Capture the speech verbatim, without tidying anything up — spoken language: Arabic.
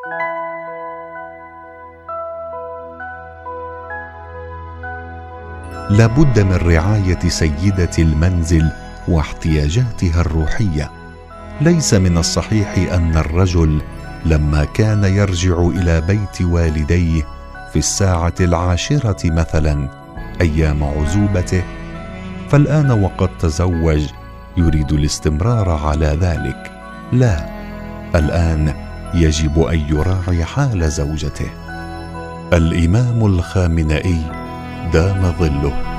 لابد من رعاية سيدة المنزل واحتياجاتها الروحية. ليس من الصحيح أن الرجل لما كان يرجع إلى بيت والديه في الساعة العاشرة مثلا أيام عزوبته، فالآن وقد تزوج يريد الاستمرار على ذلك. لا، الآن يجب أن يراعي حال زوجته. الإمام الخامنئي دام ظله